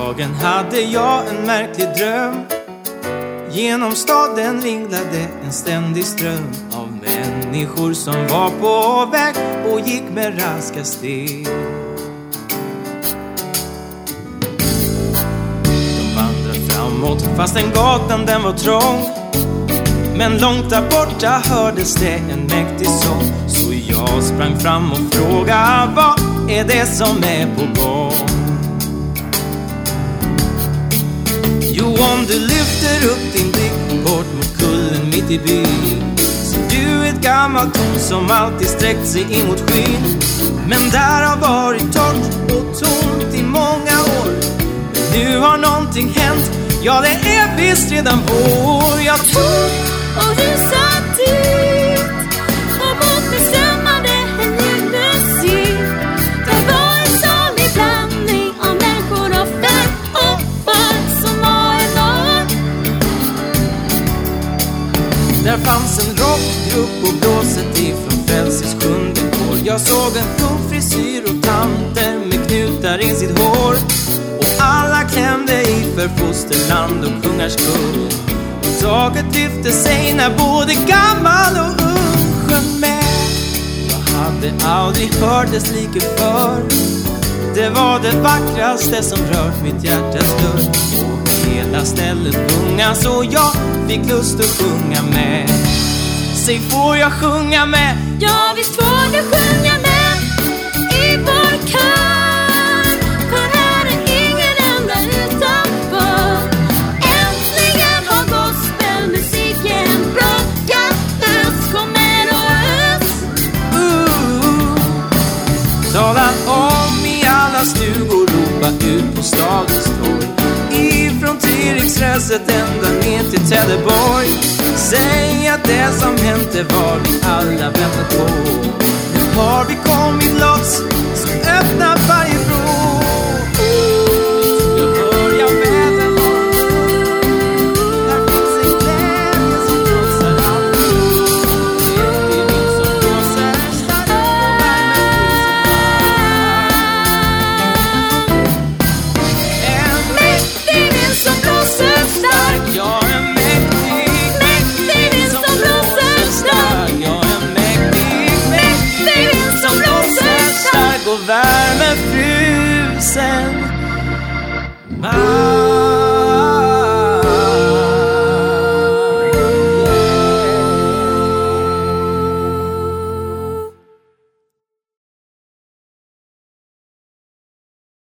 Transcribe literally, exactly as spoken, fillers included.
dagen hade jag en märklig dröm. Genom staden ringlade en ständig ström av människor som var på väg och gick med raska steg. De vandrade framåt fastän gatan den var trång. Men långt där borta hördes det en mäktig sång. Så jag sprang fram och frågade, vad är det som är på gång? Jo, om du lyfter upp din blick bort mot kullen mitt i byn, så du ett gammalt torn som alltid sträckt sig in mot skyn. Men där har varit torrt och tomt i många år. Men nu har någonting hänt, ja det är visst redan vår. Jag tror och rusat dit och mot bestämmande en ny musik. Det var en salig blandning av människor och färg och folk som var enorm. Där fanns en rockgrupp och blåset ifrån Frälses sjunde år. Jag såg en ung frisyr och tanter med knutar i sitt hår. Och alla klämde i för fosterland och kungars skull. Taget lyfte sig när både gammal och ung sjöng med. Jag hade aldrig hört dess like för. Det var det vackraste som rört mitt hjärtas dörr. Och hela stället sjunga så jag fick lust att sjunga med. Säg, får jag sjunga med? Ja, visst får du sjunga med i vår kör. För här är ingen enda utanför. Äntligen har gospelmusiken bråkat lös. Kom med och ös. uh, Tala om i alla stugor, ropa ut på stadens torg. Ifrån Treriksröset ända ner till Trelleborg. Säg att det som hänt är vad vi alla väntat på. Nu har vi kommit loss, så öppna varje